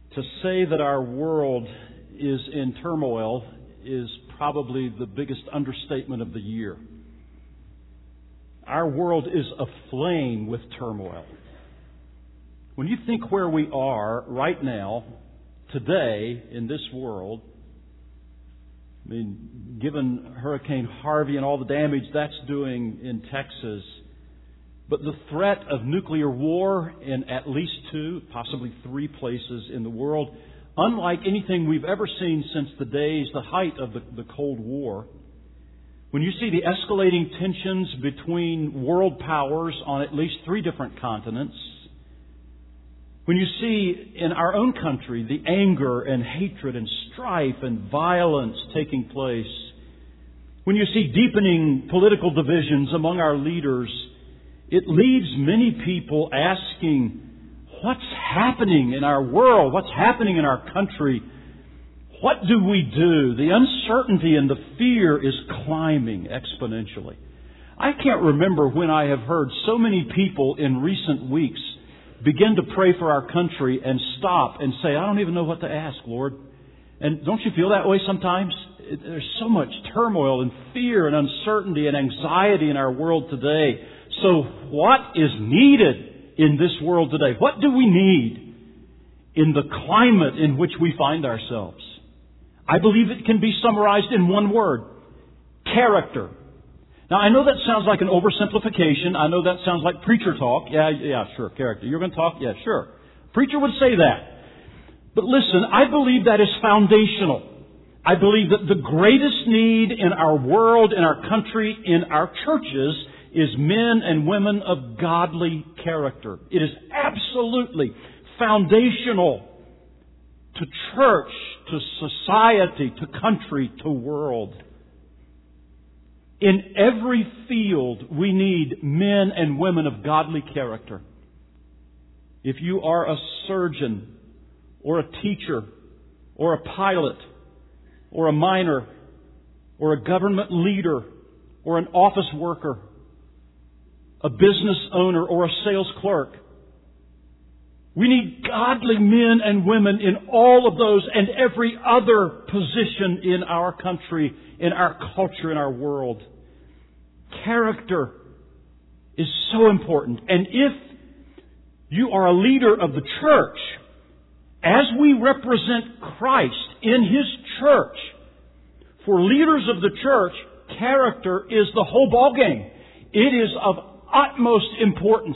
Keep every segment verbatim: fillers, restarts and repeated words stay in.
To say that our world is in turmoil is probably the biggest understatement of the year. Our world is aflame with turmoil. When you think where we are right now, today, in this world, I mean, given Hurricane Harvey and all the damage that's doing in Texas, but the threat of nuclear war in at least two, possibly three places in the world, unlike anything we've ever seen since the days, the height of the, the Cold War. When you see the escalating tensions between world powers on at least three different continents, when you see in our own country the anger and hatred and strife and violence taking place, when you see deepening political divisions among our leaders, it leaves many people asking, what's happening in our world? What's happening in our country? What do we do? The uncertainty and the fear is climbing exponentially. I can't remember when I have heard so many people in recent weeks begin to pray for our country and stop and say, I don't even know what to ask, Lord. And don't you feel that way sometimes? There's so much turmoil and fear and uncertainty and anxiety in our world today. So what is needed in this world today? What do we need in the climate in which we find ourselves? I believe it can be summarized in one word: character. Now, I know that sounds like an oversimplification. I know that sounds like preacher talk. Yeah, yeah, sure, character. You're going to talk? Yeah, sure. Preacher would say that. But listen, I believe that is foundational. I believe that the greatest need in our world, in our country, in our churches is men and women of godly character. It is absolutely foundational to church, to society, to country, to world. In every field, we need men and women of godly character. If you are a surgeon, or a teacher, or a pilot, or a miner, or a government leader, or an office worker, a business owner, or a sales clerk, we need godly men and women in all of those and every other position in our country, in our culture, in our world. Character is so important. And if you are a leader of the church, as we represent Christ in His church, for leaders of the church, character is the whole ballgame. It is of utmost importance.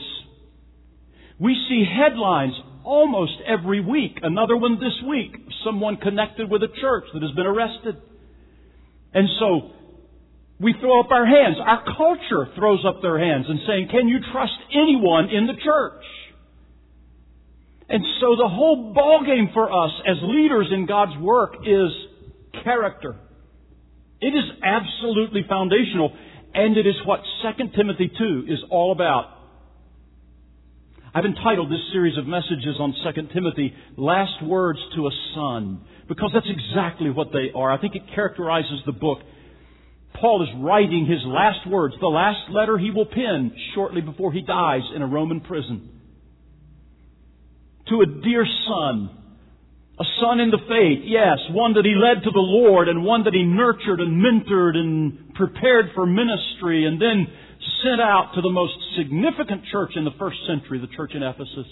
We see headlines almost every week. Another one this week. Someone connected with a church that has been arrested. And so we throw up our hands. Our culture throws up their hands and saying, can you trust anyone in the church? And so the whole ballgame for us as leaders in God's work is character. It is absolutely foundational. And it is what Second Timothy two is all about. I've entitled this series of messages on Second Timothy, Last Words to a Son, because that's exactly what they are. I think it characterizes the book. Paul is writing his last words, the last letter he will pen shortly before he dies in a Roman prison. To a dear son, a son in the faith, yes, one that he led to the Lord and one that he nurtured and mentored and prepared for ministry and then sent out to the most significant church in the first century, the church in Ephesus.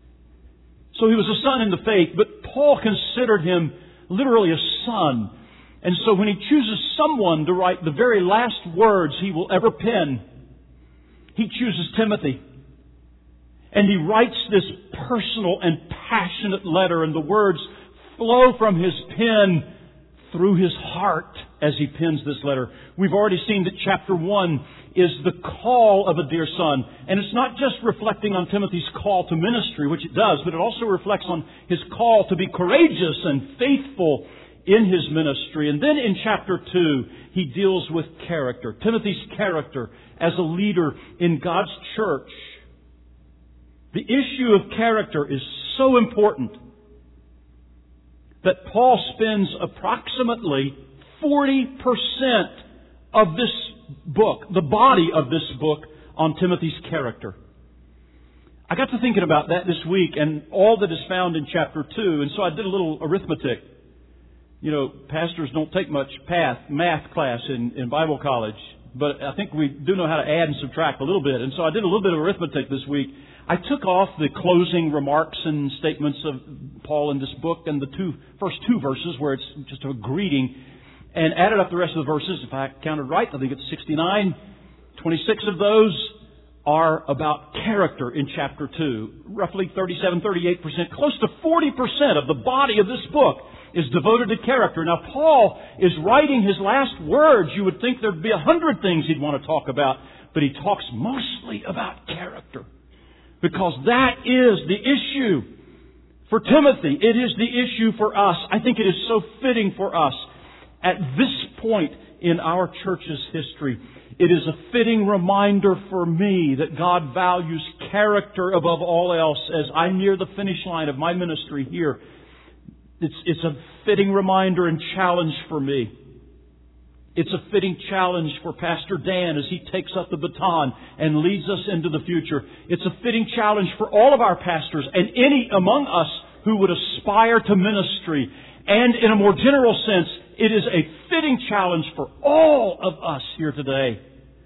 So he was a son in the faith, but Paul considered him literally a son. And so when he chooses someone to write the very last words he will ever pen, he chooses Timothy. And he writes this personal and passionate letter, and the words flow from his pen through his heart as he pens this letter. We've already seen that chapter one is the call of a dear son. And it's not just reflecting on Timothy's call to ministry, which it does, but it also reflects on his call to be courageous and faithful in his ministry. And then in chapter two, he deals with character. Timothy's character as a leader in God's church. The issue of character is so important that Paul spends approximately forty percent of this book, the body of this book, on Timothy's character. I got to thinking about that this week and all that is found in chapter two, and so I did a little arithmetic. You know, pastors don't take much path, math class in, in Bible college, but I think we do know how to add and subtract a little bit. And so I did a little bit of arithmetic this week. I took off the closing remarks and statements of Paul in this book and the two first two verses where it's just a greeting, and added up the rest of the verses. If I counted right, I think it's sixty-nine. twenty-six of those are about character in chapter two. Roughly thirty-seven, thirty-eight percent, close to forty percent of the body of this book is devoted to character. Now, Paul is writing his last words. You would think there'd be a hundred things he'd want to talk about, but he talks mostly about character. Because that is the issue for Timothy. It is the issue for us. I think it is so fitting for us at this point in our church's history. It is a fitting reminder for me that God values character above all else as I near the finish line of my ministry here. It's, it's a fitting reminder and challenge for me. It's a fitting challenge for Pastor Dan as he takes up the baton and leads us into the future. It's a fitting challenge for all of our pastors and any among us who would aspire to ministry. And in a more general sense, it is a fitting challenge for all of us here today.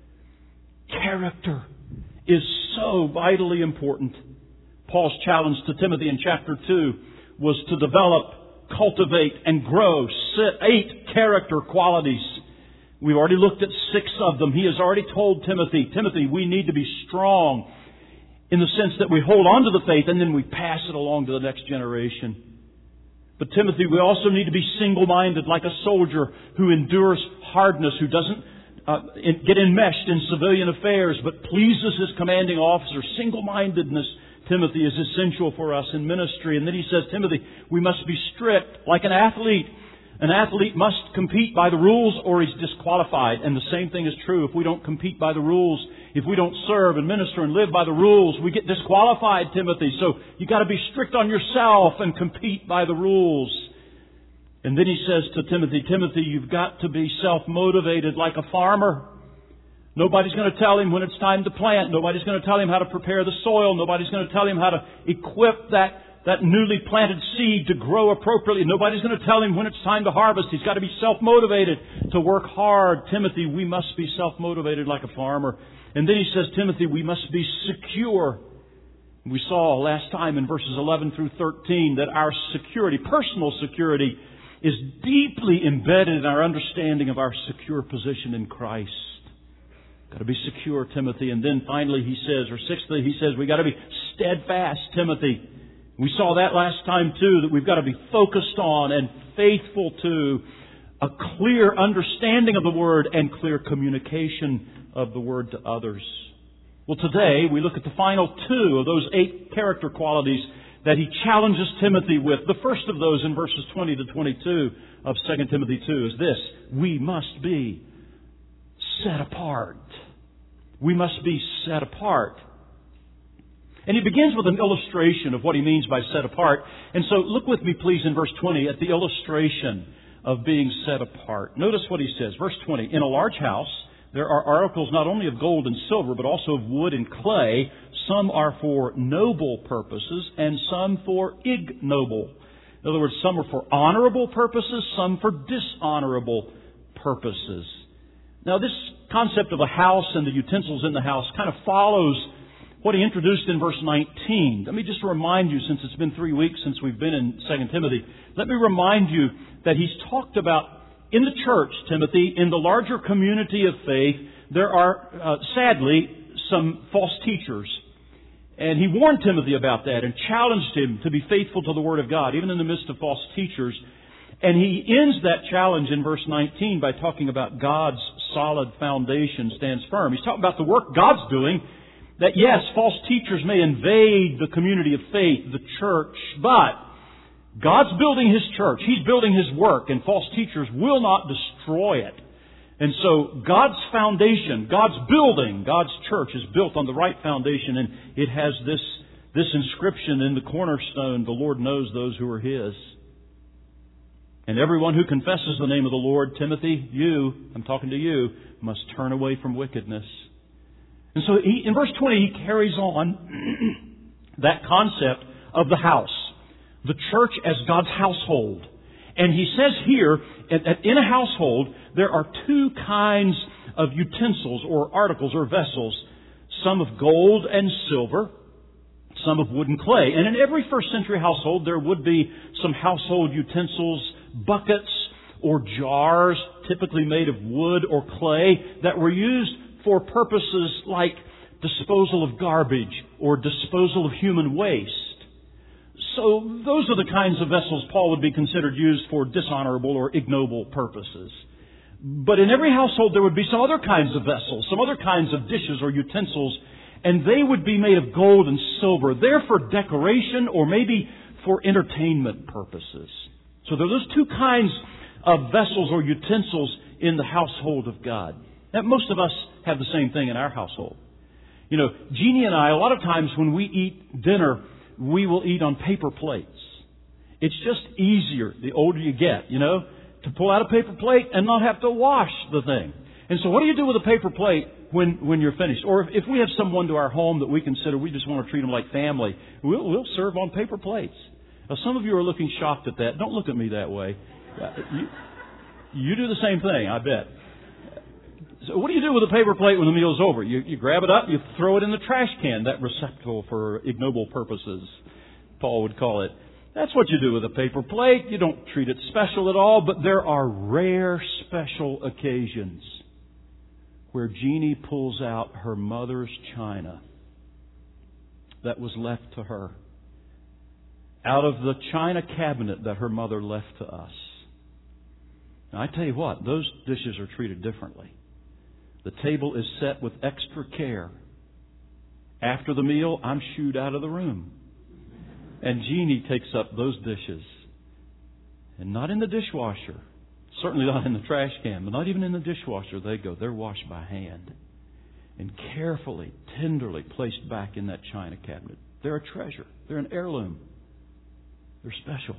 Character is so vitally important. Paul's challenge to Timothy in chapter two was to develop, cultivate, and grow eight character qualities. We've already looked at six of them. He has already told Timothy, Timothy, we need to be strong in the sense that we hold on to the faith and then we pass it along to the next generation. But Timothy, we also need to be single-minded like a soldier who endures hardness, who doesn't uh, in, get enmeshed in civilian affairs, but pleases his commanding officer. Single-mindedness, Timothy, is essential for us in ministry. And then he says, Timothy, we must be strict like an athlete. An athlete must compete by the rules or he's disqualified. And the same thing is true if we don't compete by the rules. If we don't serve and minister and live by the rules, we get disqualified, Timothy. So you've got to be strict on yourself and compete by the rules. And then he says to Timothy, Timothy, you've got to be self-motivated like a farmer. Nobody's going to tell him when it's time to plant. Nobody's going to tell him how to prepare the soil. Nobody's going to tell him how to equip that that newly planted seed to grow appropriately. Nobody's going to tell him when it's time to harvest. He's got to be self-motivated to work hard. Timothy, we must be self-motivated like a farmer. And then he says, Timothy, we must be secure. We saw last time in verses eleven through thirteen that our security, personal security, is deeply embedded in our understanding of our secure position in Christ. Got to be secure, Timothy. And then finally he says, or sixthly, he says, we got to be steadfast, Timothy. We saw that last time too, that we've got to be focused on and faithful to a clear understanding of the Word and clear communication of the Word to others. Well, today we look at the final two of those eight character qualities that he challenges Timothy with. The first of those in verses twenty to twenty-two of Second Timothy two is this: we must be set apart. We must be set apart. And he begins with an illustration of what he means by set apart. And so look with me, please, in verse twenty at the illustration of being set apart. Notice what he says. Verse twenty, in a large house there are articles not only of gold and silver, but also of wood and clay. Some are for noble purposes and some for ignoble. In other words, some are for honorable purposes, some for dishonorable purposes. Now, this concept of a house and the utensils in the house kind of follows what he introduced in verse nineteen. Let me just remind you, since it's been three weeks since we've been in Second Timothy, let me remind you that he's talked about in the church, Timothy, in the larger community of faith, there are, uh, sadly, some false teachers. And he warned Timothy about that and challenged him to be faithful to the Word of God, even in the midst of false teachers. And he ends that challenge in verse nineteen by talking about God's solid foundation stands firm. He's talking about the work God's doing. That yes, false teachers may invade the community of faith, the church, but God's building His church. He's building His work, and false teachers will not destroy it. And so God's foundation, God's building, God's church is built on the right foundation, and it has this, this inscription in the cornerstone, the Lord knows those who are His. And everyone who confesses the name of the Lord, Timothy, you, I'm talking to you, must turn away from wickedness. And so he, in verse twenty, he carries on that concept of the house, the church as God's household. And he says here, that in a household, there are two kinds of utensils or articles or vessels, some of gold and silver, some of wood and clay. And in every first century household, there would be some household utensils, buckets or jars, typically made of wood or clay, that were used for purposes like disposal of garbage or disposal of human waste. So those are the kinds of vessels Paul would be considered used for dishonorable or ignoble purposes. But in every household there would be some other kinds of vessels, some other kinds of dishes or utensils, and they would be made of gold and silver. They're for decoration or maybe for entertainment purposes. So there are those two kinds of vessels or utensils in the household of God. Now, most of us have the same thing in our household. You know, Jeannie and I, a lot of times when we eat dinner, we will eat on paper plates. It's just easier the older you get, you know, to pull out a paper plate and not have to wash the thing. And so what do you do with a paper plate when, when you're finished? Or if, if we have someone to our home that we consider we just want to treat them like family, we'll, we'll serve on paper plates. Now, some of you are looking shocked at that. Don't look at me that way. You, you do the same thing, I bet. So what do you do with a paper plate when the meal's over? You, you grab it up, you throw it in the trash can, that receptacle for ignoble purposes, Paul would call it. That's what you do with a paper plate. You don't treat it special at all, but there are rare special occasions where Jeannie pulls out her mother's china that was left to her out of the china cabinet that her mother left to us. Now, I tell you what, those dishes are treated differently. The table is set with extra care. After the meal, I'm shooed out of the room. And Jeannie takes up those dishes. And not in the dishwasher. Certainly not in the trash can, but not even in the dishwasher. They go. They're washed by hand. And carefully, tenderly placed back in that china cabinet. They're a treasure. They're an heirloom. They're special.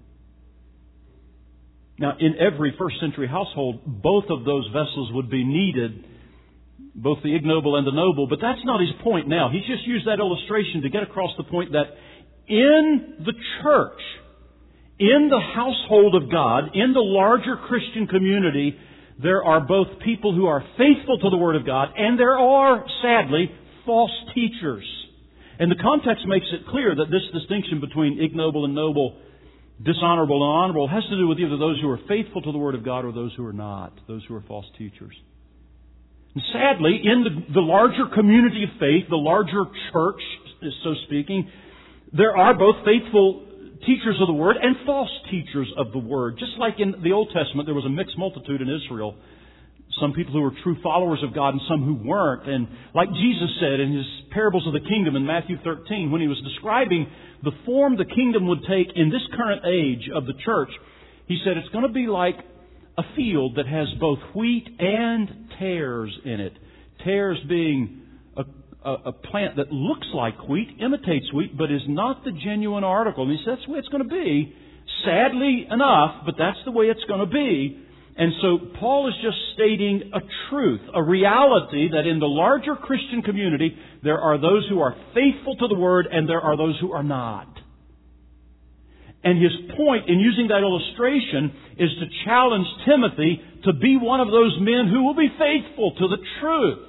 Now, in every first century household, both of those vessels would be needed, both the ignoble and the noble. But that's not his point now. He's just used that illustration to get across the point that in the church, in the household of God, in the larger Christian community, there are both people who are faithful to the Word of God, and there are, sadly, false teachers. And the context makes it clear that this distinction between ignoble and noble, dishonorable and honorable, has to do with either those who are faithful to the Word of God or those who are not, those who are false teachers. And sadly, in the, the larger community of faith, the larger church, so speaking, there are both faithful teachers of the Word and false teachers of the Word. Just like in the Old Testament, there was a mixed multitude in Israel. Some people who were true followers of God and some who weren't. And like Jesus said in His parables of the kingdom in Matthew thirteen, when He was describing the form the kingdom would take in this current age of the church, He said it's going to be like a field that has both wheat and tares in it. Tares being a, a, a plant that looks like wheat, imitates wheat, but is not the genuine article. And He said that's the way it's going to be. Sadly enough, but that's the way it's going to be. And so Paul is just stating a truth, a reality that in the larger Christian community, there are those who are faithful to the Word and there are those who are not. And his point in using that illustration is to challenge Timothy to be one of those men who will be faithful to the truth.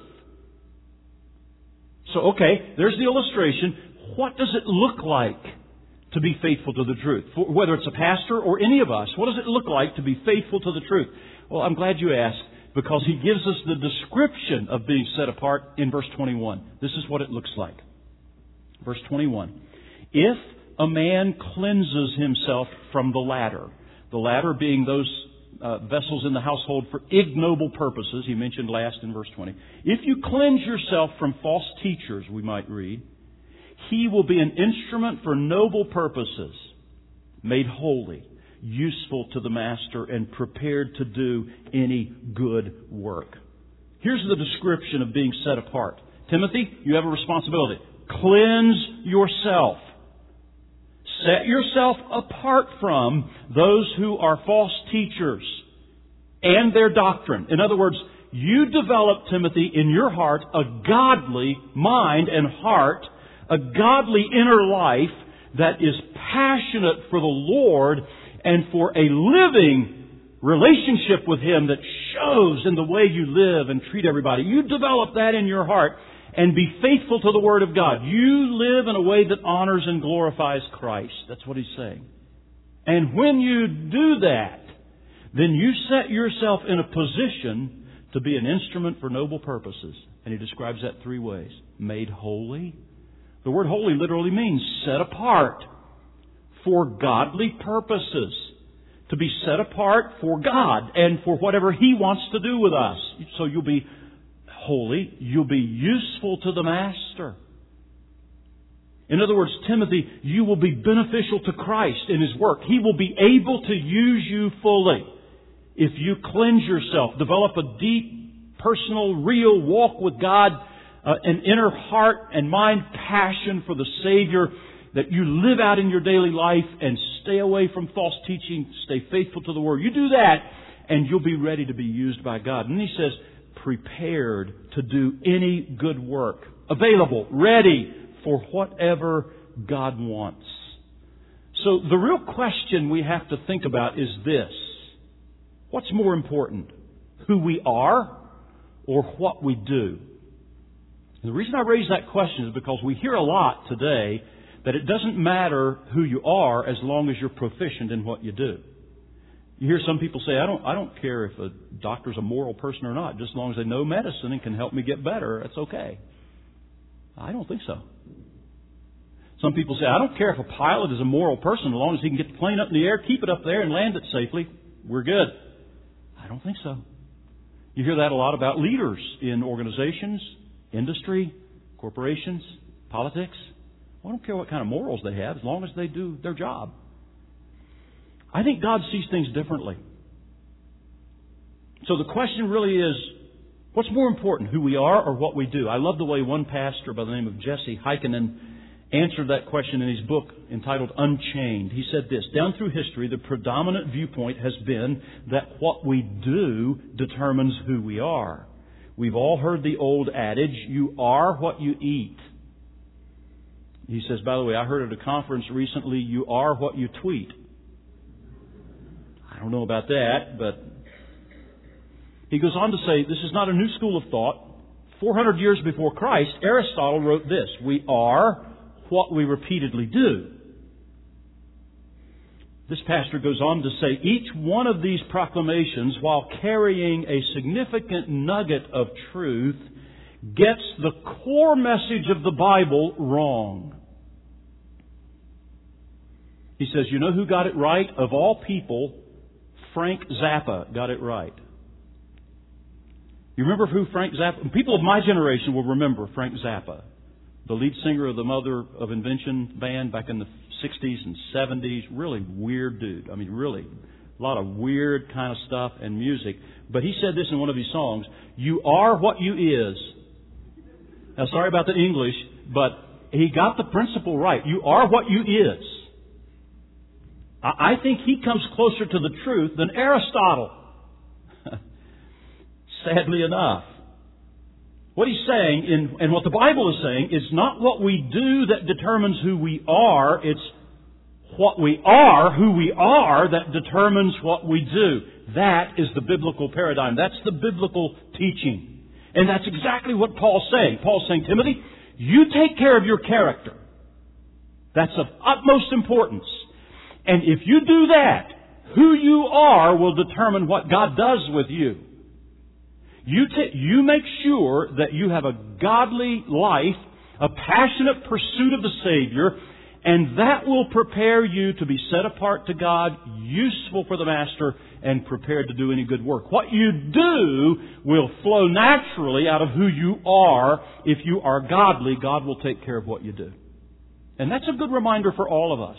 So, okay, there's the illustration. What does it look like to be faithful to the truth? Whether it's a pastor or any of us, what does it look like to be faithful to the truth? Well, I'm glad you asked, because he gives us the description of being set apart in verse twenty-one. This is what it looks like. Verse twenty-one. If a man cleanses himself from the latter, the latter being those uh, vessels in the household for ignoble purposes, he mentioned last in verse twenty. If you cleanse yourself from false teachers, we might read, he will be an instrument for noble purposes, made holy, useful to the master, and prepared to do any good work. Here's the description of being set apart. Timothy, you have a responsibility. Cleanse yourself. Set yourself apart from those who are false teachers and their doctrine. In other words, you develop, Timothy, in your heart a godly mind and heart, a godly inner life that is passionate for the Lord and for a living relationship with Him that shows in the way you live and treat everybody. You develop that in your heart and be faithful to the Word of God. You live in a way that honors and glorifies Christ. That's what He's saying. And when you do that, then you set yourself in a position to be an instrument for noble purposes. And He describes that three ways. Made holy. The word holy literally means set apart for godly purposes. To be set apart for God and for whatever He wants to do with us. So you'll be holy. You'll be useful to the Master. In other words, Timothy, you will be beneficial to Christ in His work. He will be able to use you fully if you cleanse yourself, develop a deep, personal, real walk with God, uh, an inner heart and mind passion for the Savior that you live out in your daily life, and stay away from false teaching, stay faithful to the Word. You do that, and you'll be ready to be used by God. And He says, prepared to do any good work. Available, ready for whatever God wants. So the real question we have to think about is this. What's more important? Who we are or what we do? And the reason I raise that question is because we hear a lot today that it doesn't matter who you are as long as you're proficient in what you do. You hear some people say, I don't, I don't care if a doctor's a moral person or not, just as long as they know medicine and can help me get better, that's okay. I don't think so. Some people say, I don't care if a pilot is a moral person, as long as he can get the plane up in the air, keep it up there, and land it safely, we're good. I don't think so. You hear that a lot about leaders in organizations, industry, corporations, politics. I don't care what kind of morals they have, as long as they do their job. I think God sees things differently. So the question really is, what's more important, who we are or what we do? I love the way one pastor by the name of Jesse Heikkinen answered that question in his book entitled Unchained. He said this, down through history, the predominant viewpoint has been that what we do determines who we are. We've all heard the old adage, you are what you eat. He says, by the way, I heard at a conference recently, you are what you tweet. I don't know about that, but he goes on to say, this is not a new school of thought. four hundred years before Christ, Aristotle wrote this, we are what we repeatedly do. This pastor goes on to say, each one of these proclamations, while carrying a significant nugget of truth, gets the core message of the Bible wrong. He says, you know who got it right? Of all people, Frank Zappa got it right. You remember who Frank Zappa... People of my generation will remember Frank Zappa, the lead singer of the Mother of Invention band back in the sixties and seventies. Really weird dude. I mean, really. A lot of weird kind of stuff and music. But he said this in one of his songs, you are what you is. Now, sorry about the English, but he got the principle right. You are what you is. I think he comes closer to the truth than Aristotle. Sadly enough. What he's saying, in, and what the Bible is saying, is not what we do that determines who we are. It's what we are, who we are, that determines what we do. That is the biblical paradigm. That's the biblical teaching. And that's exactly what Paul's saying. Paul's saying, Timothy, you take care of your character. That's of utmost importance. And if you do that, who you are will determine what God does with you. You, t- you make sure that you have a godly life, a passionate pursuit of the Savior, and that will prepare you to be set apart to God, useful for the Master, and prepared to do any good work. What you do will flow naturally out of who you are. If you are godly, God will take care of what you do. And that's a good reminder for all of us.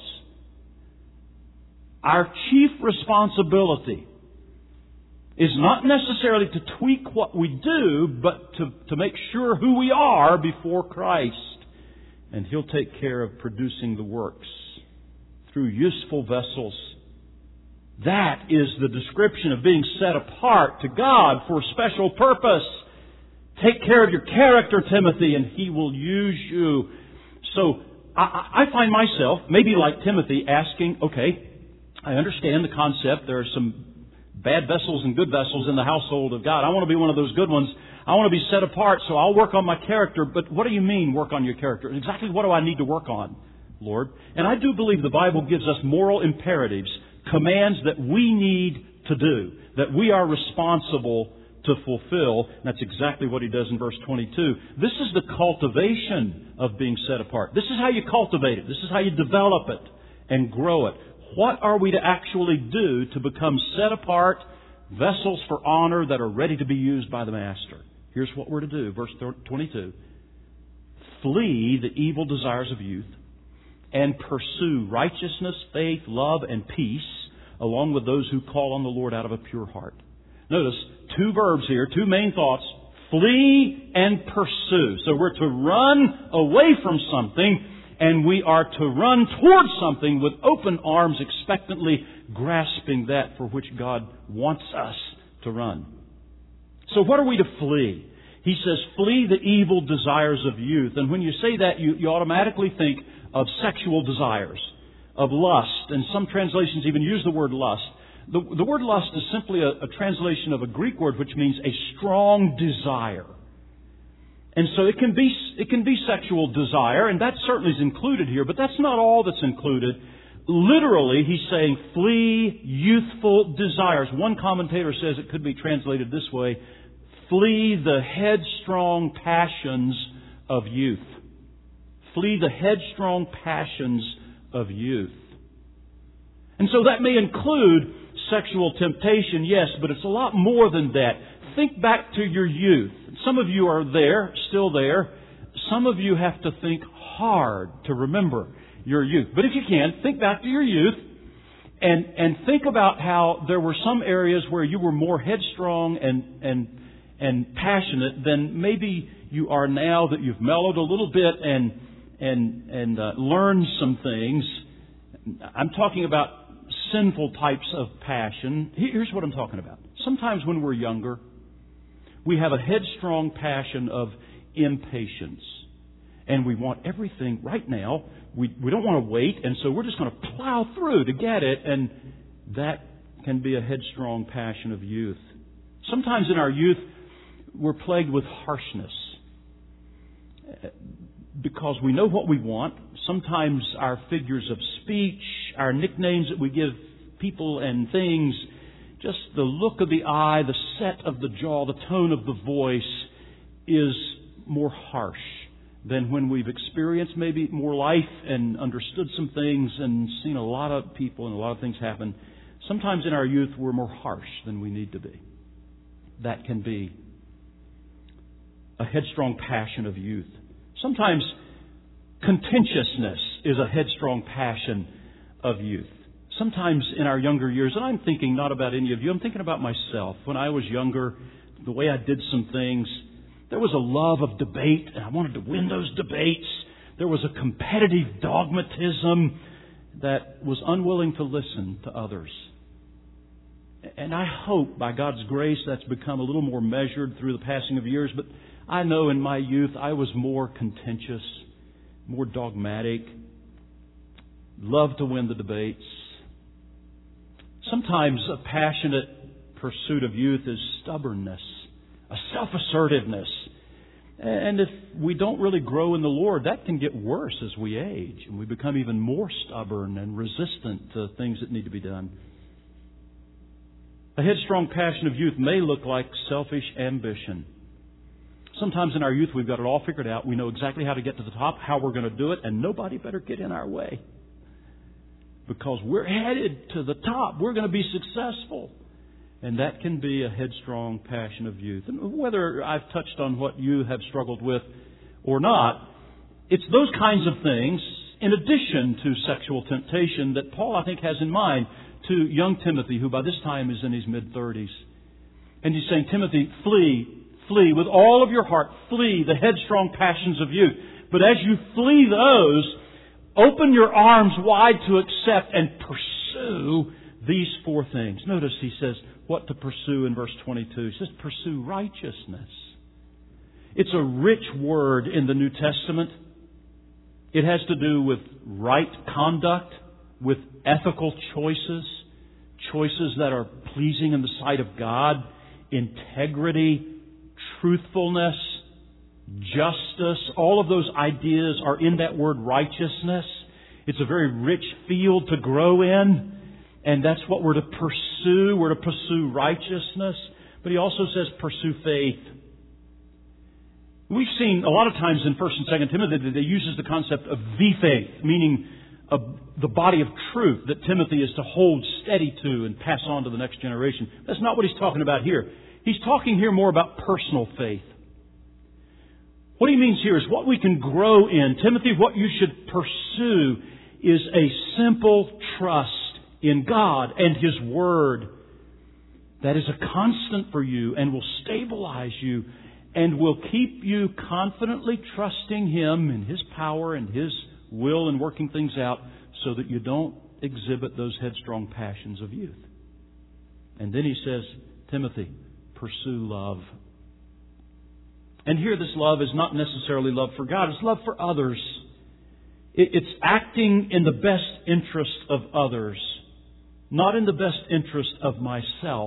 Our chief responsibility is not necessarily to tweak what we do, but to, to make sure who we are before Christ. And He'll take care of producing the works through useful vessels. That is the description of being set apart to God for a special purpose. Take care of your character, Timothy, and He will use you So I, I find myself, maybe like Timothy, asking, okay, I understand the concept. There are some bad vessels and good vessels in the household of God. I want to be one of those good ones. I want to be set apart, so I'll work on my character. But what do you mean, work on your character? Exactly what do I need to work on, Lord? And I do believe the Bible gives us moral imperatives, commands that we need to do, that we are responsible to fulfill. And that's exactly what he does in verse twenty-two. This is the cultivation of being set apart. This is how you cultivate it. This is how you develop it and grow it. What are we to actually do to become set apart vessels for honor that are ready to be used by the Master? Here's what we're to do. Verse twenty-two. Flee the evil desires of youth and pursue righteousness, faith, love, and peace, along with those who call on the Lord out of a pure heart. Notice two verbs here, two main thoughts. Flee and pursue. So we're to run away from something, and we are to run towards something with open arms, expectantly grasping that for which God wants us to run. So what are we to flee? He says, flee the evil desires of youth. And when you say that, you, you automatically think of sexual desires, of lust. And some translations even use the word lust. The, the word lust is simply a, a translation of a Greek word which means a strong desire. And so it can be it can be sexual desire, and that certainly is included here, but that's not all that's included. Literally, he's saying, flee youthful desires. One commentator says it could be translated this way: flee the headstrong passions of youth. Flee the headstrong passions of youth. And so that may include sexual temptation, yes, but it's a lot more than that. Think back to your youth. Some of you are there, still there. Some of you have to think hard to remember your youth. But if you can, think back to your youth and, and think about how there were some areas where you were more headstrong and, and, and passionate than maybe you are now, that you've mellowed a little bit and, and, and uh, learned some things. I'm talking about sinful types of passion. Here's what I'm talking about. Sometimes when we're younger, we have a headstrong passion of impatience. And we want everything right now. We, we don't want to wait, and so we're just going to plow through to get it. And that can be a headstrong passion of youth. Sometimes in our youth, we're plagued with harshness, because we know what we want. Sometimes our figures of speech, our nicknames that we give people and things, just the look of the eye, the set of the jaw, the tone of the voice is more harsh than when we've experienced maybe more life and understood some things and seen a lot of people and a lot of things happen. Sometimes in our youth we're more harsh than we need to be. That can be a headstrong passion of youth. Sometimes contentiousness is a headstrong passion of youth. Sometimes in our younger years, and I'm thinking not about any of you, I'm thinking about myself. When I was younger, the way I did some things, there was a love of debate, and I wanted to win those debates. There was a competitive dogmatism that was unwilling to listen to others. And I hope, by God's grace, that's become a little more measured through the passing of years. But I know in my youth I was more contentious, more dogmatic, loved to win the debates. Sometimes a passionate pursuit of youth is stubbornness, a self-assertiveness. And if we don't really grow in the Lord, that can get worse as we age, and we become even more stubborn and resistant to things that need to be done. A headstrong passion of youth may look like selfish ambition. Sometimes in our youth we've got it all figured out. We know exactly how to get to the top, how we're going to do it, and nobody better get in our way. Because we're headed to the top. We're going to be successful. And that can be a headstrong passion of youth. And whether I've touched on what you have struggled with or not, it's those kinds of things, in addition to sexual temptation, that Paul, I think, has in mind to young Timothy, who by this time is in his mid-thirties. And he's saying, Timothy, flee, flee with all of your heart, flee the headstrong passions of youth. But as you flee those, open your arms wide to accept and pursue these four things. Notice he says what to pursue in verse twenty-two. He says, pursue righteousness. It's a rich word in the New Testament. It has to do with right conduct, with ethical choices, choices that are pleasing in the sight of God, integrity, truthfulness, justice. All of those ideas are in that word righteousness. It's a very rich field to grow in, and that's what we're to pursue. We're to pursue righteousness. But he also says pursue faith. We've seen a lot of times in First and Second Timothy that he uses the concept of the faith, meaning a, the body of truth that Timothy is to hold steady to and pass on to the next generation. That's not what he's talking about here. He's talking here more about personal faith. What he means here is what we can grow in. Timothy, what you should pursue is a simple trust in God and His Word that is a constant for you and will stabilize you and will keep you confidently trusting Him and His power and His will in working things out so that you don't exhibit those headstrong passions of youth. And then he says, Timothy, pursue love. And here this love is not necessarily love for God, it's love for others. It's acting in the best interest of others, not in the best interest of myself.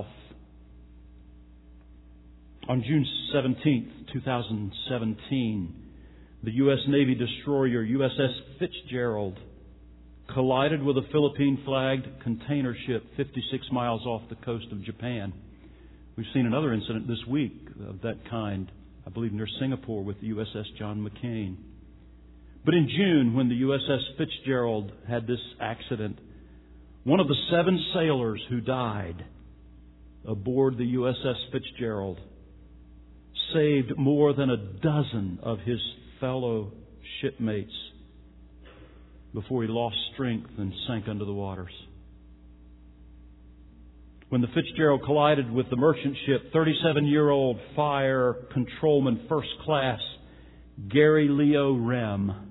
On June seventeenth, twenty seventeen, the U S Navy destroyer U S S Fitzgerald collided with a Philippine-flagged container ship fifty-six miles off the coast of Japan. We've seen another incident this week of that kind, I believe near Singapore, with the U S S John McCain. But in June, when the U S S Fitzgerald had this accident, one of the seven sailors who died aboard the U S S Fitzgerald saved more than a dozen of his fellow shipmates before he lost strength and sank under the waters. When the Fitzgerald collided with the merchant ship, thirty-seven-year-old fire controlman first class Gary Leo Rem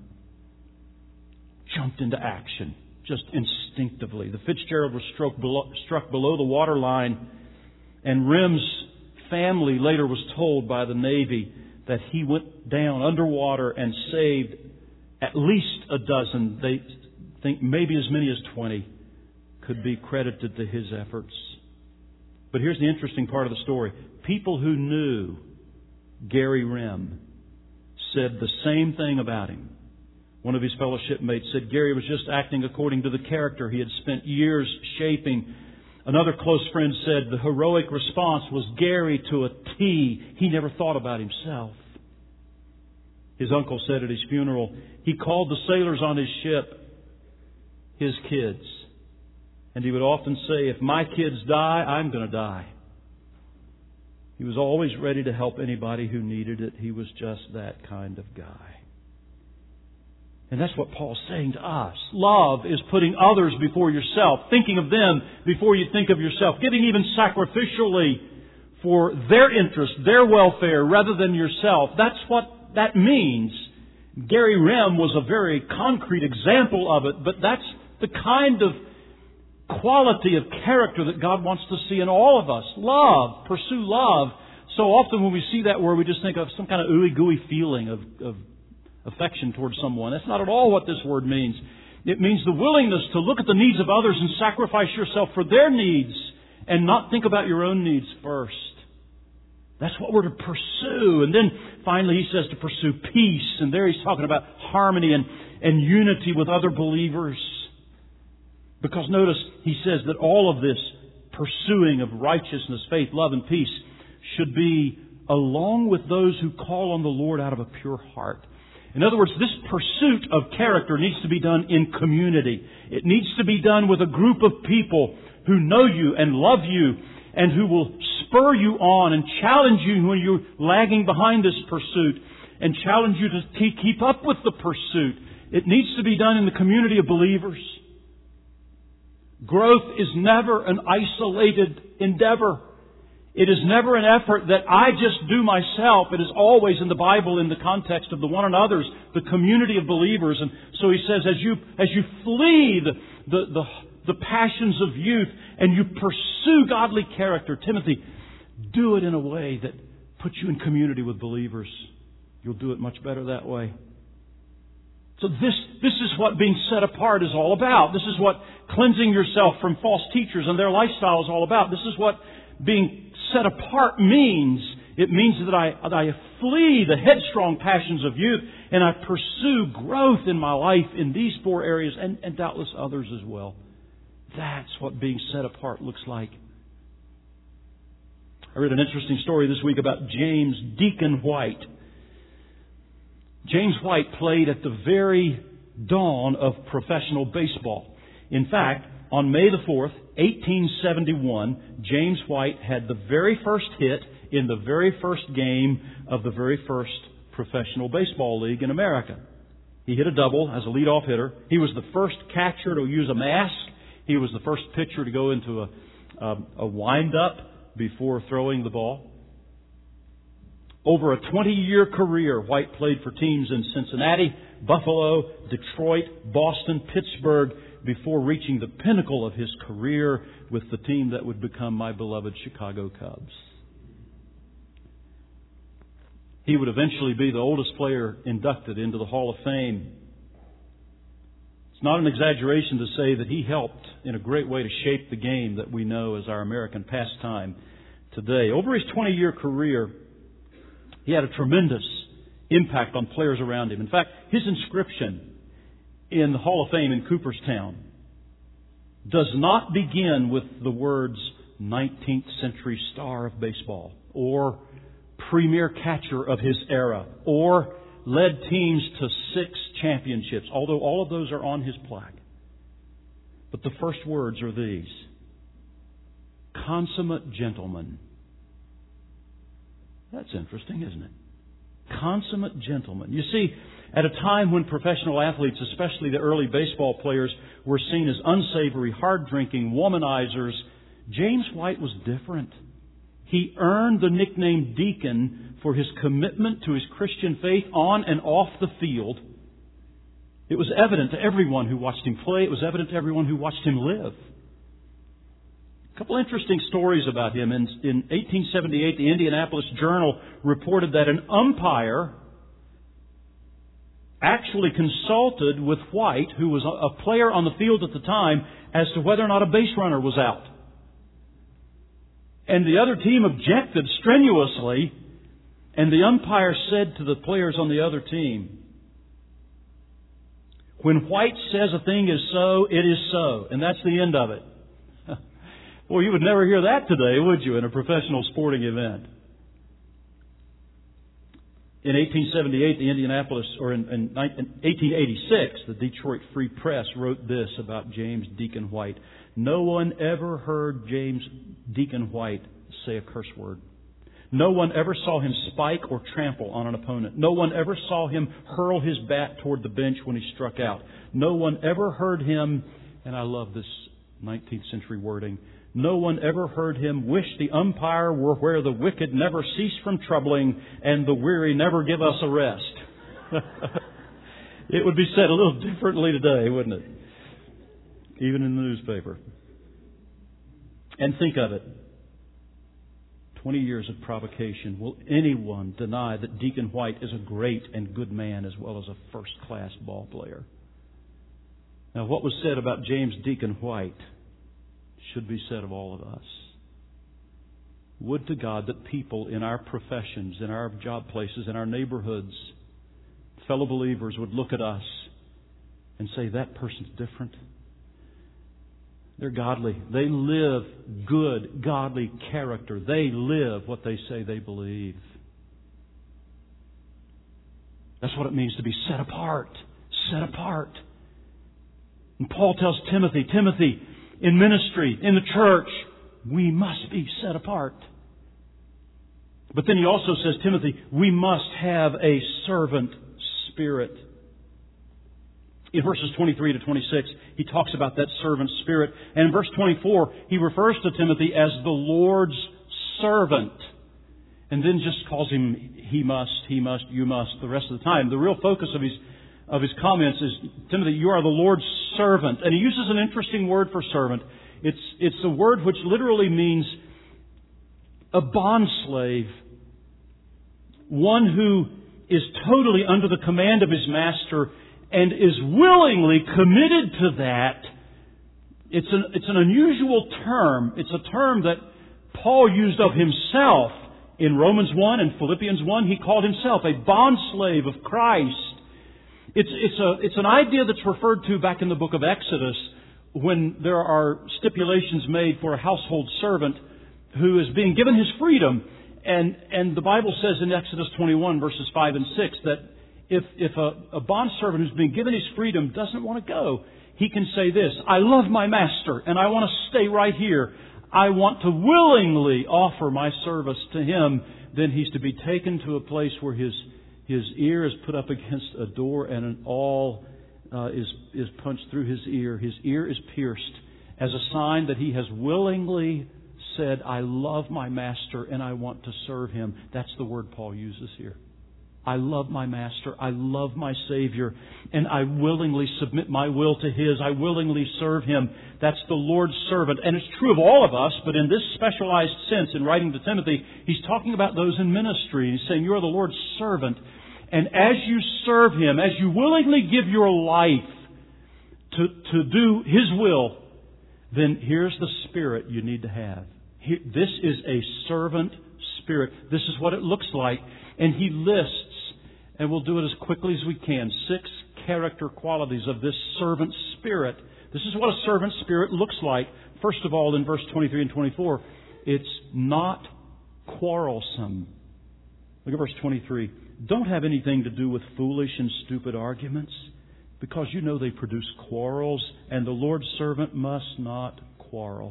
jumped into action just instinctively. The Fitzgerald was struck below, struck below the waterline, and Rem's family later was told by the Navy that he went down underwater and saved at least a dozen. They think maybe as many as twenty could be credited to his efforts. But here's the interesting part of the story. People who knew Gary Rem said the same thing about him. One of his fellow shipmates said Gary was just acting according to the character he had spent years shaping. Another close friend said the heroic response was Gary to a T. He never thought about himself. His uncle said at his funeral, he called the sailors on his ship his kids. And he would often say, if my kids die, I'm going to die. He was always ready to help anybody who needed it. He was just that kind of guy. And that's what Paul's saying to us. Love is putting others before yourself, thinking of them before you think of yourself, giving even sacrificially for their interest, their welfare, rather than yourself. That's what that means. Gary Rem was a very concrete example of it, but that's the kind of quality of character that God wants to see in all of us. Love. Pursue love. So often when we see that word, we just think of some kind of ooey-gooey feeling of, of affection towards someone. That's not at all what this word means. It means the willingness to look at the needs of others and sacrifice yourself for their needs and not think about your own needs first. That's what we're to pursue. And then finally he says to pursue peace. And there he's talking about harmony and, and unity with other believers. Because notice he says that all of this pursuing of righteousness, faith, love, and peace should be along with those who call on the Lord out of a pure heart. In other words, this pursuit of character needs to be done in community. It needs to be done with a group of people who know you and love you and who will spur you on and challenge you when you're lagging behind this pursuit and challenge you to keep up with the pursuit. It needs to be done in the community of believers. Growth is never an isolated endeavor. It is never an effort that I just do myself. It is always in the Bible in the context of the one another's, the community of believers. And so he says, as you as you flee the, the, the, the passions of youth and you pursue godly character, Timothy, do it in a way that puts you in community with believers. You'll do it much better that way. So this, this is what being set apart is all about. This is what cleansing yourself from false teachers and their lifestyle is all about. This is what being set apart means. It means that I, that I flee the headstrong passions of youth and I pursue growth in my life in these four areas and, and doubtless others as well. That's what being set apart looks like. I read an interesting story this week about James Deacon White. James White played at the very dawn of professional baseball. In fact, on May the fourth, eighteen seventy-one, James White had the very first hit in the very first game of the very first professional baseball league in America. He hit a double as a leadoff hitter. He was the first catcher to use a mask. He was the first pitcher to go into a, a, a wind-up before throwing the ball. Over a twenty-year career, White played for teams in Cincinnati, Buffalo, Detroit, Boston, Pittsburgh, before reaching the pinnacle of his career with the team that would become my beloved Chicago Cubs. He would eventually be the oldest player inducted into the Hall of Fame. It's not an exaggeration to say that he helped in a great way to shape the game that we know as our American pastime today. Over his twenty-year career, he had a tremendous impact on players around him. In fact, his inscription in the Hall of Fame in Cooperstown does not begin with the words nineteenth century star of baseball or premier catcher of his era or led teams to six championships, although all of those are on his plaque. But the first words are these: consummate gentleman. That's interesting, isn't it? Consummate gentleman. You see, at a time when professional athletes, especially the early baseball players, were seen as unsavory, hard-drinking womanizers, James White was different. He earned the nickname Deacon for his commitment to his Christian faith on and off the field. It was evident to everyone who watched him play. It was evident to everyone who watched him live. A couple interesting stories about him. In, in eighteen seventy-eight, the Indianapolis Journal reported that an umpire actually consulted with White, who was a player on the field at the time, as to whether or not a base runner was out. And the other team objected strenuously, and the umpire said to the players on the other team, when White says a thing is so, it is so. And that's the end of it. Well, you would never hear that today, would you, in a professional sporting event? In eighteen seventy-eight, the Indianapolis, or in, in eighteen eighty-six, the Detroit Free Press wrote this about James Deacon White. No one ever heard James Deacon White say a curse word. No one ever saw him spike or trample on an opponent. No one ever saw him hurl his bat toward the bench when he struck out. No one ever heard him, and I love this nineteenth century wording, no one ever heard him wish the umpire were where the wicked never cease from troubling and the weary never give us a rest. It would be said a little differently today, wouldn't it? Even in the newspaper. And think of it. Twenty years of provocation. Will anyone deny that Deacon White is a great and good man as well as a first-class ball player? Now, what was said about James Deacon White should be said of all of us. Would to God that people in our professions, in our job places, in our neighborhoods, fellow believers would look at us and say, that person's different. They're godly. They live good, godly character. They live what they say they believe. That's what it means to be set apart. Set apart. And Paul tells Timothy, Timothy, in ministry, in the church, we must be set apart. But then he also says, Timothy, we must have a servant spirit. In verses twenty-three to twenty-six, he talks about that servant spirit. And in verse twenty-four, he refers to Timothy as the Lord's servant. And then just calls him, he must, he must, you must, the rest of the time. The real focus of his of his comments is, Timothy, you are the Lord's servant. And he uses an interesting word for servant. It's, it's a word which literally means a bondslave. One who is totally under the command of his master and is willingly committed to that, it's an, it's an unusual term. It's a term that Paul used of himself in Romans one and Philippians one. He called himself a bondslave of Christ. It's, it's, a, it's an idea that's referred to back in the book of Exodus when there are stipulations made for a household servant who is being given his freedom. And, and the Bible says in Exodus twenty-one, verses five and six, that if, if a, a bondservant who's being given his freedom doesn't want to go, he can say this: I love my master and I want to stay right here. I want to willingly offer my service to him. Then he's to be taken to a place where his his ear is put up against a door and an awl uh, is is punched through his ear. His ear is pierced as a sign that he has willingly said, I love my master and I want to serve him. That's the word Paul uses here. I love my master. I love my Savior. And I willingly submit my will to his. I willingly serve him. That's the Lord's servant. And it's true of all of us, but in this specialized sense, in writing to Timothy, he's talking about those in ministry. He's saying, you're the Lord's servant. And as you serve him, as you willingly give your life to, to do his will, then here's the spirit you need to have. Here, this is a servant spirit. This is what it looks like. And he lists, and we'll do it as quickly as we can, six character qualities of this servant spirit. This is what a servant spirit looks like. First of all, in verse twenty-three and twenty-four, it's not quarrelsome. Look at verse twenty-three. Don't have anything to do with foolish and stupid arguments, because you know they produce quarrels, and the Lord's servant must not quarrel.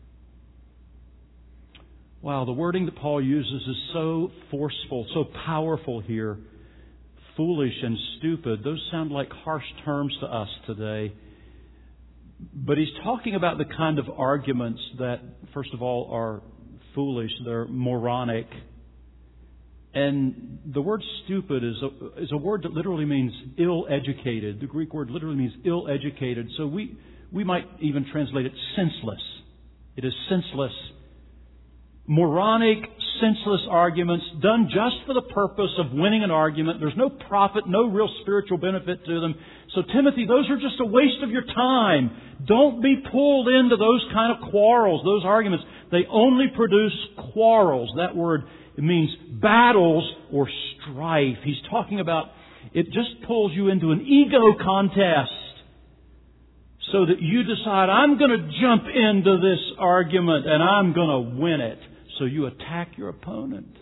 Wow, the wording that Paul uses is so forceful, so powerful here. Foolish and stupid, those sound like harsh terms to us today. But he's talking about the kind of arguments that, first of all, are foolish, they're moronic. And the word stupid is a, is a word that literally means ill-educated. The Greek word literally means ill-educated. So we, we might even translate it senseless. It is senseless. Moronic, senseless arguments done just for the purpose of winning an argument. There's no profit, no real spiritual benefit to them. So Timothy, those are just a waste of your time. Don't be pulled into those kind of quarrels, those arguments. They only produce quarrels. That word, it means battles or strife. He's talking about, it just pulls you into an ego contest so that you decide, I'm going to jump into this argument and I'm going to win it. So you attack your opponent.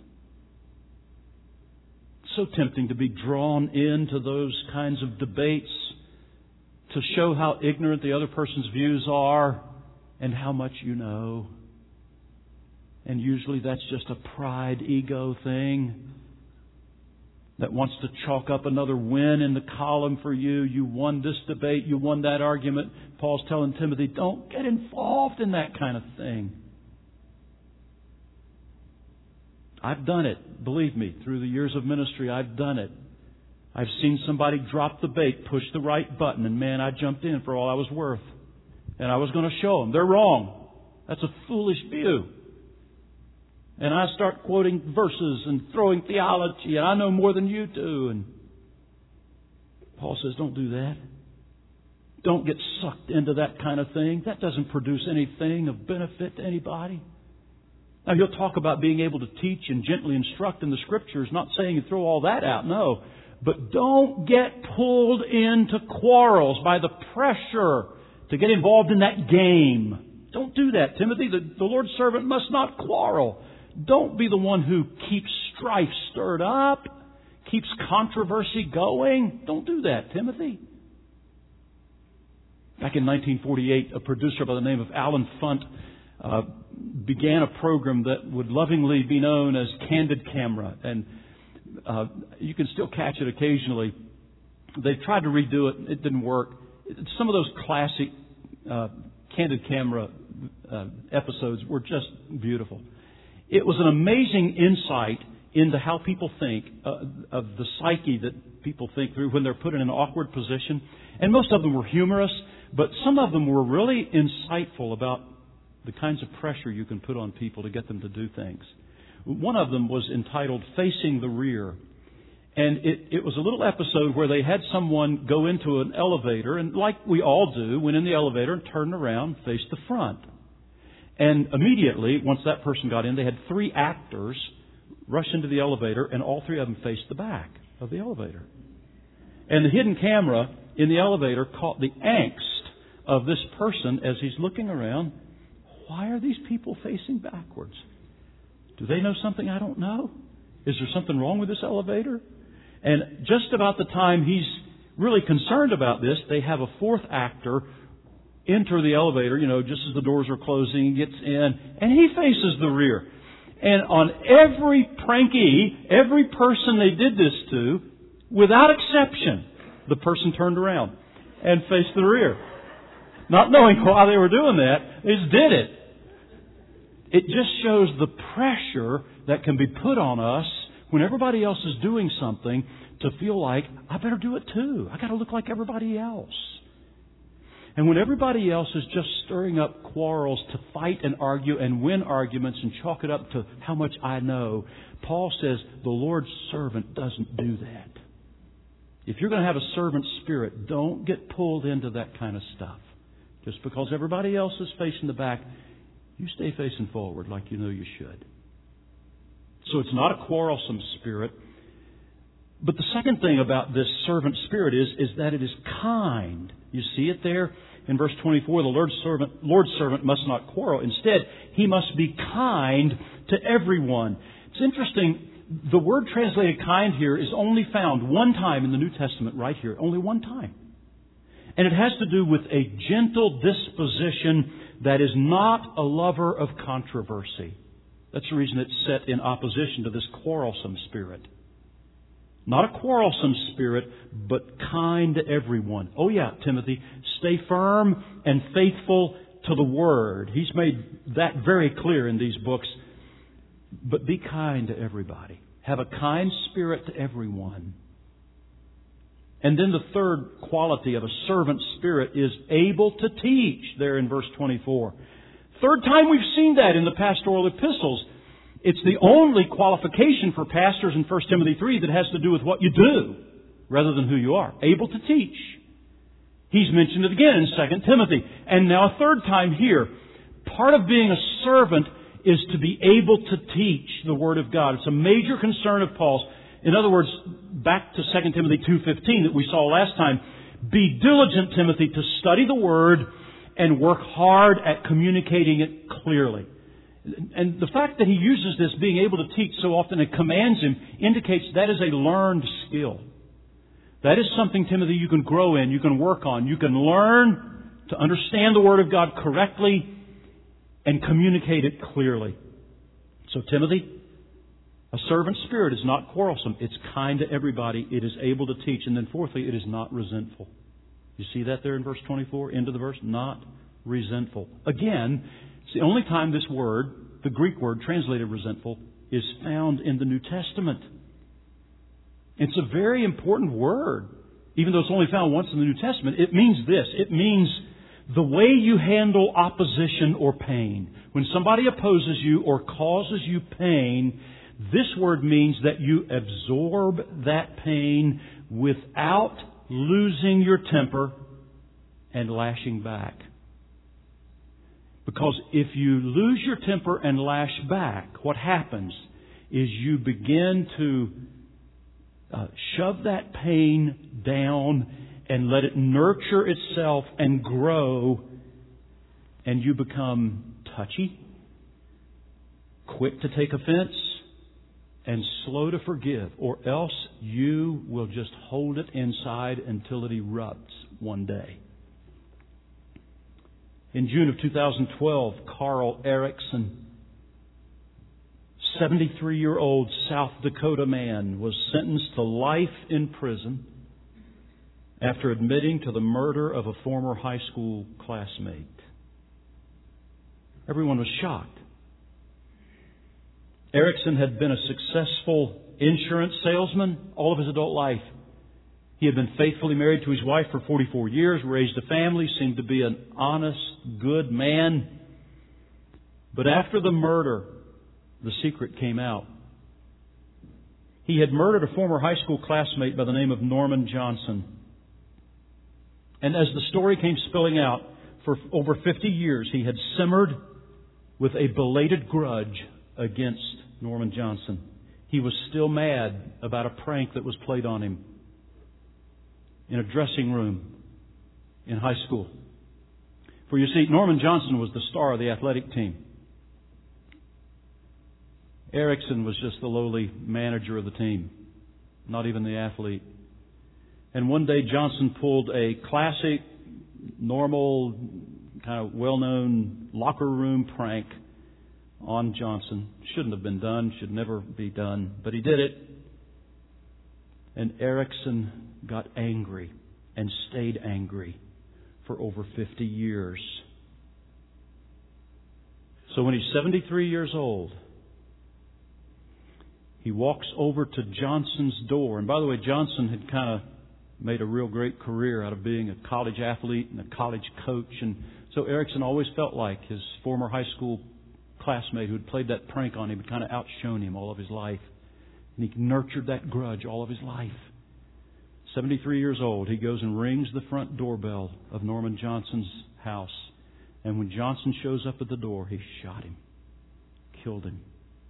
It's so tempting to be drawn into those kinds of debates to show how ignorant the other person's views are and how much you know. And usually that's just a pride, ego thing that wants to chalk up another win in the column for you. You won this debate, you won that argument. Paul's telling Timothy, don't get involved in that kind of thing. I've done it. Believe me, through the years of ministry, I've done it. I've seen somebody drop the bait, push the right button, and man, I jumped in for all I was worth. And I was going to show them they're wrong. That's a foolish view. And I start quoting verses and throwing theology, and I know more than you do. And Paul says, don't do that. Don't get sucked into that kind of thing. That doesn't produce anything of benefit to anybody. Now, he'll talk about being able to teach and gently instruct in the Scriptures, not saying you throw all that out, no. But don't get pulled into quarrels by the pressure to get involved in that game. Don't do that, Timothy. The, the Lord's servant must not quarrel. Don't be the one who keeps strife stirred up, keeps controversy going. Don't do that, Timothy. Back in nineteen forty-eight, a producer by the name of Alan Funt uh, began a program that would lovingly be known as Candid Camera. And uh, you can still catch it occasionally. They tried to redo it. It didn't work. Some of those classic uh, Candid Camera uh, episodes were just beautiful. It was an amazing insight into how people think, uh, of the psyche that people think through when they're put in an awkward position. And most of them were humorous, but some of them were really insightful about the kinds of pressure you can put on people to get them to do things. One of them was entitled Facing the Rear. And it, it was a little episode where they had someone go into an elevator, and like we all do, went in the elevator and turned around, faced the front. And immediately, once that person got in, they had three actors rush into the elevator, and all three of them faced the back of the elevator. And the hidden camera in the elevator caught the angst of this person as he's looking around. Why are these people facing backwards? Do they know something I don't know? Is there something wrong with this elevator? And just about the time he's really concerned about this, they have a fourth actor enter the elevator, you know, just as the doors are closing, he gets in, and he faces the rear. And on every prankee, every person they did this to, without exception, the person turned around and faced the rear. Not knowing why they were doing that, they just did it. It just shows the pressure that can be put on us when everybody else is doing something to feel like, I better do it too. I got to look like everybody else. And when everybody else is just stirring up quarrels to fight and argue and win arguments and chalk it up to how much I know, Paul says the Lord's servant doesn't do that. If you're going to have a servant spirit, don't get pulled into that kind of stuff. Just because everybody else is facing the back, you stay facing forward like you know you should. So it's not a quarrelsome spirit. But the second thing about this servant spirit is, is that it is kind. You see it there in verse twenty-four. The Lord's servant, Lord's servant must not quarrel. Instead, he must be kind to everyone. It's interesting. The word translated kind here is only found one time in the New Testament, right here. Only one time. And it has to do with a gentle disposition that is not a lover of controversy. That's the reason it's set in opposition to this quarrelsome spirit. Not a quarrelsome spirit, but kind to everyone. Oh yeah, Timothy, stay firm and faithful to the Word. He's made that very clear in these books. But be kind to everybody. Have a kind spirit to everyone. And then the third quality of a servant spirit is able to teach, there in verse twenty-four. Third time we've seen that in the pastoral epistles. It's the only qualification for pastors in First Timothy three that has to do with what you do rather than who you are. Able to teach. He's mentioned it again in Second Timothy. And now a third time here. Part of being a servant is to be able to teach the Word of God. It's a major concern of Paul's. In other words, back to Second Timothy two fifteen that we saw last time. Be diligent, Timothy, to study the Word and work hard at communicating it clearly. And the fact that he uses this, being able to teach so often and commands him, indicates that is a learned skill. That is something, Timothy, you can grow in, you can work on. You can learn to understand the Word of God correctly and communicate it clearly. So, Timothy, a servant spirit is not quarrelsome. It's kind to everybody. It is able to teach. And then fourthly, it is not resentful. You see that there in verse twenty-four? End of the verse. Not resentful. Again, it's the only time this word, the Greek word translated resentful, is found in the New Testament. It's a very important word. Even though it's only found once in the New Testament, it means this. It means the way you handle opposition or pain. When somebody opposes you or causes you pain, this word means that you absorb that pain without losing your temper and lashing back. Because if you lose your temper and lash back, what happens is you begin to uh, shove that pain down and let it nurture itself and grow, and you become touchy, quick to take offense, and slow to forgive, or else you will just hold it inside until it erupts one day. In June of two thousand twelve, Carl Erickson, seventy-three-year-old South Dakota man, was sentenced to life in prison after admitting to the murder of a former high school classmate. Everyone was shocked. Erickson had been a successful insurance salesman all of his adult life. He had been faithfully married to his wife for forty-four years, raised a family, seemed to be an honest, good man. But after the murder, the secret came out. He had murdered a former high school classmate by the name of Norman Johnson. And as the story came spilling out, for over fifty years he had simmered with a belated grudge against Norman Johnson. He was still mad about a prank that was played on him in a dressing room in high school. For you see, Norman Johnson was the star of the athletic team. Erickson was just the lowly manager of the team, not even the athlete. And one day Johnson pulled a classic, normal, kind of well-known locker room prank on Johnson. Shouldn't have been done, should never be done, but he did it. And Erickson got angry and stayed angry for over fifty years. So when he's seventy-three years old, he walks over to Johnson's door. And by the way, Johnson had kind of made a real great career out of being a college athlete and a college coach. And so Erickson always felt like his former high school classmate who had played that prank on him had kind of outshone him all of his life. And he nurtured that grudge all of his life. seventy-three years old, he goes and rings the front doorbell of Norman Johnson's house. And when Johnson shows up at the door, he shot him, killed him.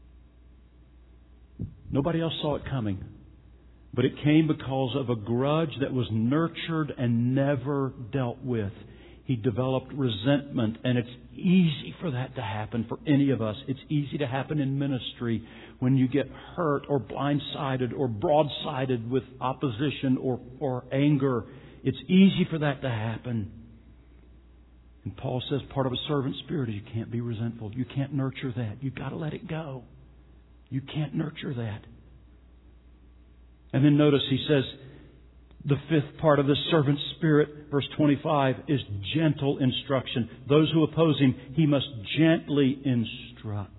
Nobody else saw it coming. But it came because of a grudge that was nurtured and never dealt with. He developed resentment, and it's easy for that to happen for any of us. It's easy to happen in ministry when you get hurt or blindsided or broadsided with opposition or, or anger. It's easy for that to happen. And Paul says part of a servant spirit is you can't be resentful. You can't nurture that. You've got to let it go. You can't nurture that. And then notice he says the fifth part of the servant spirit, verse twenty-five, is gentle instruction. Those who oppose him, he must gently instruct.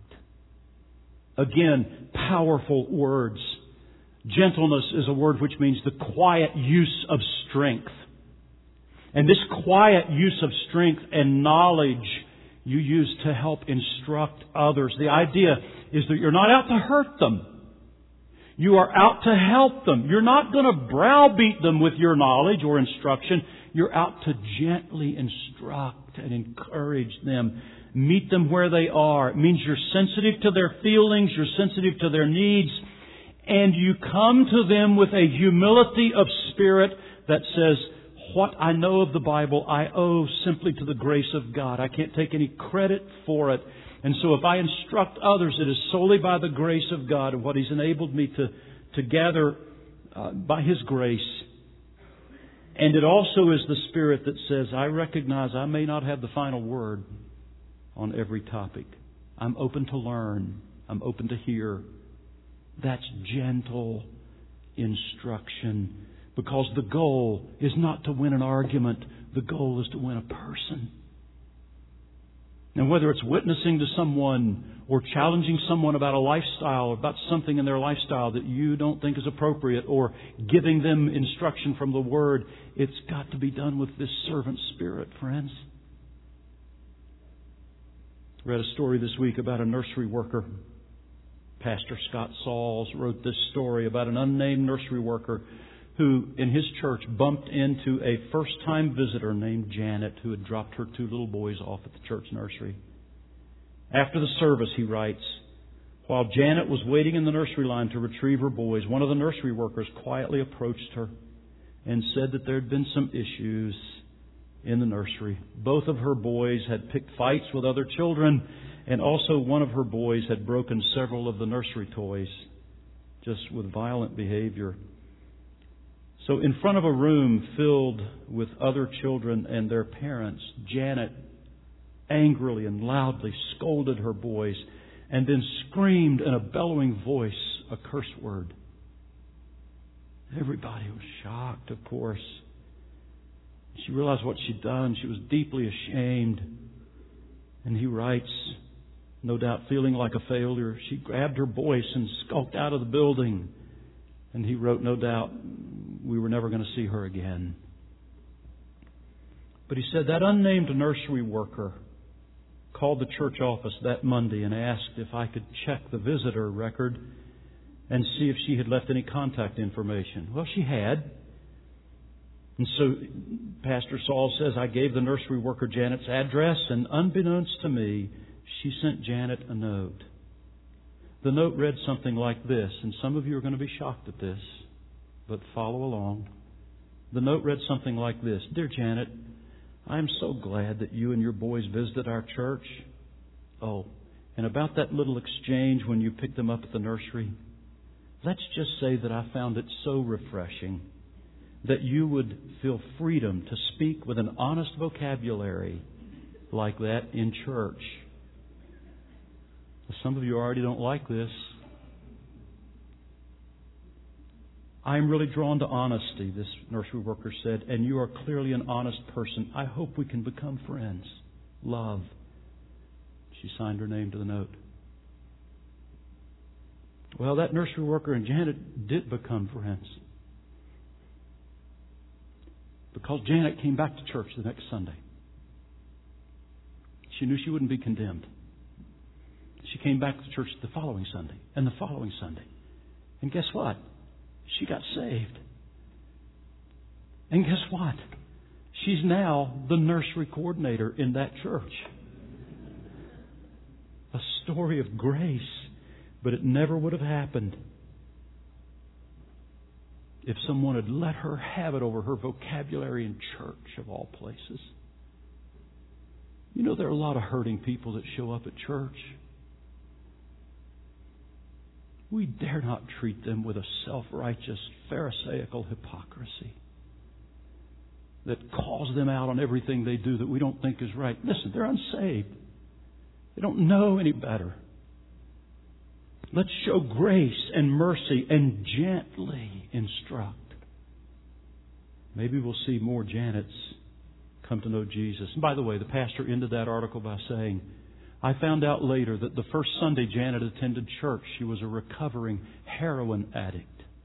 Again, powerful words. Gentleness is a word which means the quiet use of strength. And this quiet use of strength and knowledge you use to help instruct others. The idea is that you're not out to hurt them. You are out to help them. You're not going to browbeat them with your knowledge or instruction. You're out to gently instruct and encourage them. Meet them where they are. It means you're sensitive to their feelings. You're sensitive to their needs. And you come to them with a humility of spirit that says, what I know of the Bible, I owe simply to the grace of God. I can't take any credit for it. And so if I instruct others, it is solely by the grace of God and what He's enabled me to, to gather uh, by His grace. And it also is the Spirit that says, I recognize I may not have the final word on every topic. I'm open to learn. I'm open to hear. That's gentle instruction. Because the goal is not to win an argument. The goal is to win a person. And whether it's witnessing to someone or challenging someone about a lifestyle or about something in their lifestyle that you don't think is appropriate or giving them instruction from the Word, it's got to be done with this servant spirit, friends. I read a story this week about a nursery worker. Pastor Scott Sauls wrote this story about an unnamed nursery worker who, in his church, bumped into a first-time visitor named Janet who had dropped her two little boys off at the church nursery. After the service, he writes, while Janet was waiting in the nursery line to retrieve her boys, one of the nursery workers quietly approached her and said that there had been some issues in the nursery. Both of her boys had picked fights with other children, and also one of her boys had broken several of the nursery toys, just with violent behavior. So in front of a room filled with other children and their parents, Janet angrily and loudly scolded her boys and then screamed in a bellowing voice a curse word. Everybody was shocked, of course. She realized what she'd done. She was deeply ashamed. And he writes, no doubt feeling like a failure, she grabbed her voice and skulked out of the building. And he wrote, no doubt we were never going to see her again. But he said that unnamed nursery worker called the church office that Monday and asked if I could check the visitor record. and see if she had left any contact information. Well, she had. And so Pastor Saul says, I gave the nursery worker Janet's address, and unbeknownst to me, she sent Janet a note. The note read something like this, and some of you are going to be shocked at this, but follow along. The note read something like this. Dear Janet, I am so glad that you and your boys visited our church. Oh, and about that little exchange when you picked them up at the nursery, let's just say that I found it so refreshing that you would feel freedom to speak with an honest vocabulary like that in church. Some of you already don't like this. I'm really drawn to honesty, this nursery worker said, and you are clearly an honest person. I hope we can become friends. Love. She signed her name to the note. Well, that nursery worker and Janet did become friends. Because Janet came back to church the next Sunday. She knew she wouldn't be condemned. She came back to church the following Sunday and the following Sunday. And guess what? She got saved. And guess what? She's now the nursery coordinator in that church. A story of grace, but it never would have happened if someone had let her have it over her vocabulary in church, of all places. You know, there are a lot of hurting people that show up at church. We dare not treat them with a self-righteous, pharisaical hypocrisy that calls them out on everything they do that we don't think is right. Listen, they're unsaved. They don't know any better. Let's show grace and mercy and gently instruct. Maybe we'll see more Janets come to know Jesus. And by the way, the pastor ended that article by saying, I found out later that the first Sunday Janet attended church, she was a recovering heroin addict.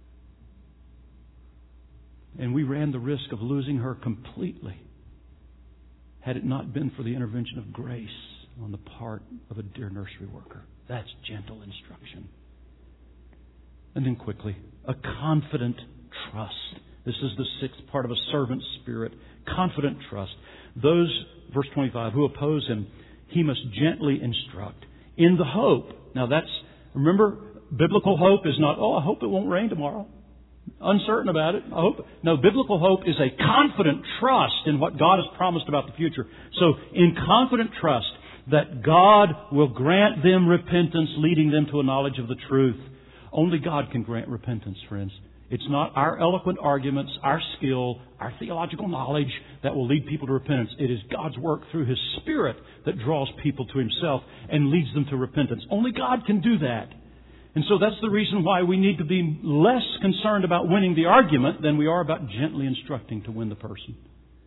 And we ran the risk of losing her completely had it not been for the intervention of grace on the part of a dear nursery worker. That's gentle instruction. And then quickly, a confident trust. This is the sixth part of a servant spirit. Confident trust. Those, verse twenty-five, who oppose him, he must gently instruct in the hope. Now that's, remember, biblical hope is not, oh, I hope it won't rain tomorrow. Uncertain about it. I hope. No, biblical hope is a confident trust in what God has promised about the future. So, in confident trust that God will grant them repentance, leading them to a knowledge of the truth. Only God can grant repentance, friends. It's not our eloquent arguments, our skill, our theological knowledge that will lead people to repentance. It is God's work through His Spirit that draws people to Himself and leads them to repentance. Only God can do that. And so that's the reason why we need to be less concerned about winning the argument than we are about gently instructing to win the person.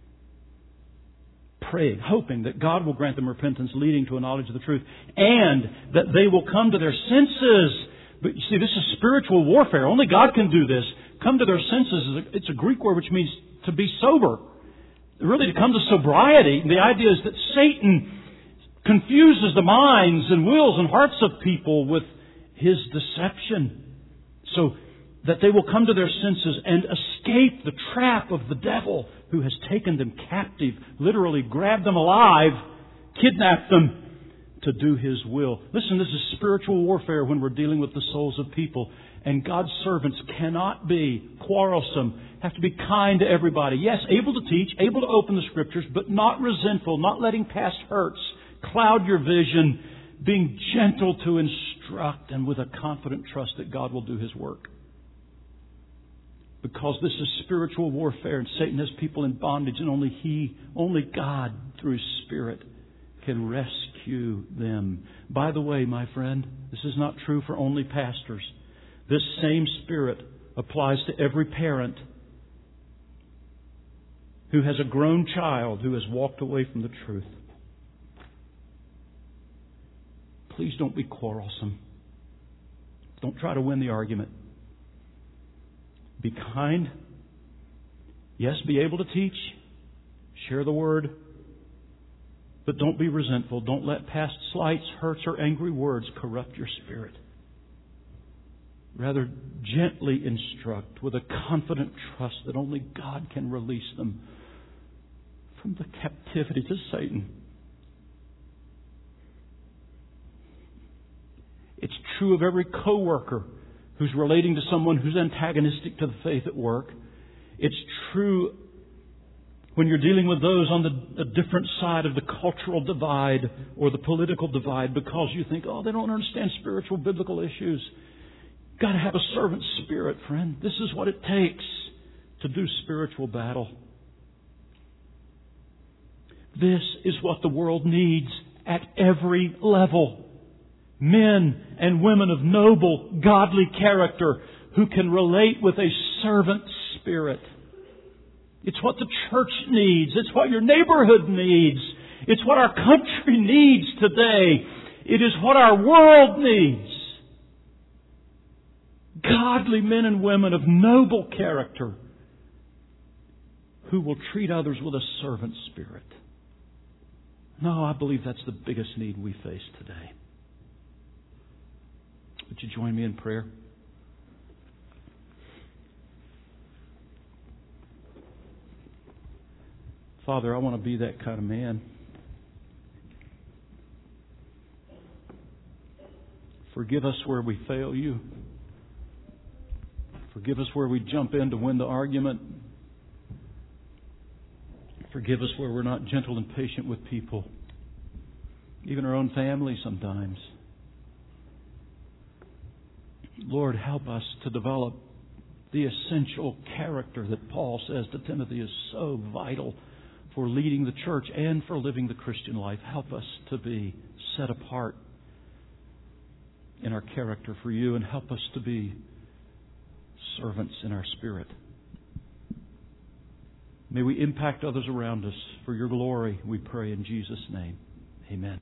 Praying, hoping that God will grant them repentance, leading to a knowledge of the truth, and that they will come to their senses. But you see, this is spiritual warfare. Only God can do this. Come to their senses. It's a Greek word which means to be sober. Really, to come to sobriety. The idea is that Satan confuses the minds and wills and hearts of people with his deception, so that they will come to their senses and escape the trap of the devil who has taken them captive, literally grabbed them alive, kidnapped them to do His will. Listen, this is spiritual warfare when we're dealing with the souls of people. And God's servants cannot be quarrelsome, have to be kind to everybody. Yes, able to teach, able to open the Scriptures, but not resentful, not letting past hurts cloud your vision, being gentle to instruct and with a confident trust that God will do His work. Because this is spiritual warfare and Satan has people in bondage, and only He, only God through His Spirit can rescue them. By the way, my friend, this is not true for only pastors. This same Spirit applies to every parent who has a grown child who has walked away from the truth. Please don't be quarrelsome. Don't try to win the argument. Be kind. Yes, be able to teach. Share the Word. But don't be resentful. Don't let past slights, hurts, or angry words corrupt your spirit. Rather, gently instruct with a confident trust that only God can release them from the captivity to Satan. It's true of every coworker who's relating to someone who's antagonistic to the faith at work. It's true when you're dealing with those on the a different side of the cultural divide or the political divide because you think, oh, they don't understand spiritual biblical issues. Got to have a servant spirit, friend. This is what it takes to do spiritual battle. This is what the world needs at every level. Men and women of noble, godly character who can relate with a servant spirit. It's what the church needs. It's what your neighborhood needs. It's what our country needs today. It is what our world needs. Godly men and women of noble character who will treat others with a servant spirit. No, I believe that's the biggest need we face today. Would you join me in prayer? Father, I want to be that kind of man. Forgive us where we fail You. Forgive us where we jump in to win the argument. Forgive us where we're not gentle and patient with people, even our own family sometimes. Lord, help us to develop the essential character that Paul says to Timothy is so vital for leading the church and for living the Christian life. Help us to be set apart in our character for You, and help us to be servants in our spirit. May we impact others around us for Your glory, we pray in Jesus' name. Amen.